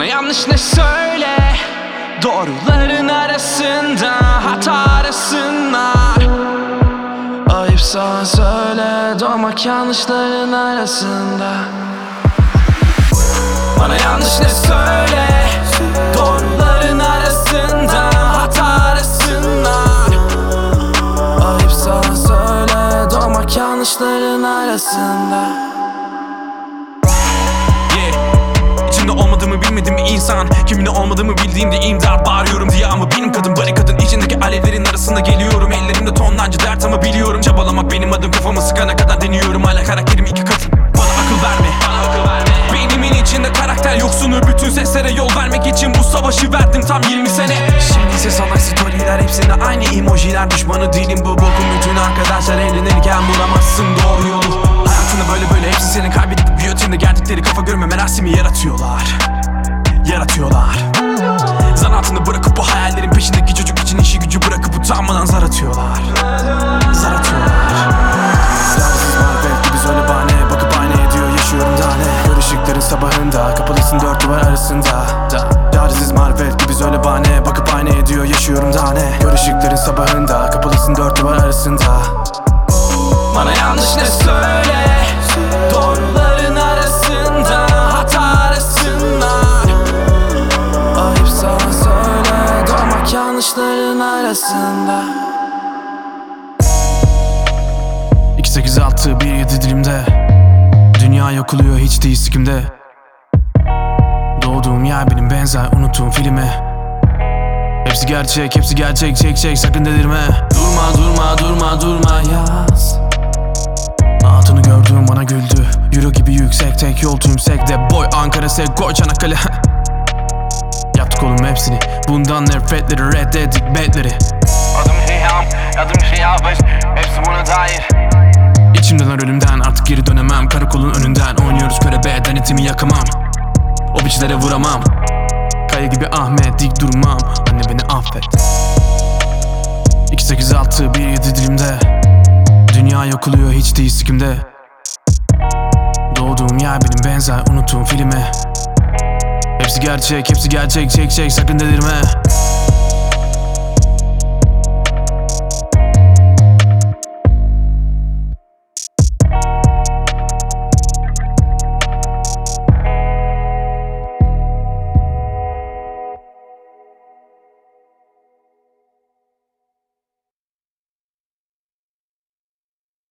yanlış ne söyle, doğruların arasında hata arasınlar. Ayıpsa söyle, doğmak yanlışların arasında. Bana yanlış ne söyle, doğruların arasında hata arasınlar. Ayıpsa söyle, doğmak yanlışların arasında. İçimde olmadığımı bilmediğim bir insan, kimine olmadığımı bildiğimde imdat bağırıyorum diye. Ama benim kadın barikadın içindeki alevlerin arasında geliyorum. Ellerimde tonlarca dert ama biliyorum, çabalamak benim adım. Kafamı sıkana kadar deniyorum, hala karakterim iki katı. Bana akıl verme, beynimin içinde karakter yoksunu. Bütün seslere yol vermek için bu savaşı verdim tam 20 sene. Şimdi ise salak storyler, hepsinde aynı emojiler. Düşmanı değilim bu bokun, bütün arkadaşlar eğlenirken bulamazsın doğru yolu. Hayatında böyle hepsi senin kaybedip giyotinde geldikleri kafa görme merasimi yaratıyorlar. Zanaatını bırakıp bu hayallerin peşindeki çocuk için işi gücü bırakıp utanmadan zar atıyorlar. Yarsız marifet gibi söyle bahane, bakıp aynaya diyor yaşıyorum daha ne. Karışıkların sabahında, kapalısın dört duvar arasında. Yarsız marifet gibi söyle bahane, bakıp aynaya diyor yaşıyorum daha ne. Karışıkların sabahında, kapalısın dört duvar arasında. Bana yanlış ne söyle, doğruların arasında hata arasınlar. Ayıpsa söyle, doğmak yanlışların arasında. 2-8-6 1-7 dilimde, dünya yok oluyor hiç değil sikimde. Doğduğum yer benim benzer unuttuğum filme. Hepsi gerçek çek sakın delirme. Durma yaz. Hatunu gördüm bana güldü, euro gibi yüksek tek yol tümsekte. Boy Ankara Sevkoy Çanakkale. Yaptık oğlum hepsini, bundan nefretleri reddedik betleri. Adım Hıyafet, hepsi buna dair. İçimden ölümden artık geri dönemem, karakolun önünden oynuyoruz körebe, denetimi yakamam. O biçlere vuramam, kaya gibi Ahmet dik durmam, anne beni affet. 2-8-6 1-7 dilimde, dünya yok oluyor hiç değil sikimde. Doğduğum yer benim benzer unuttuğum filme. Hepsi gerçek çek sakın delirme.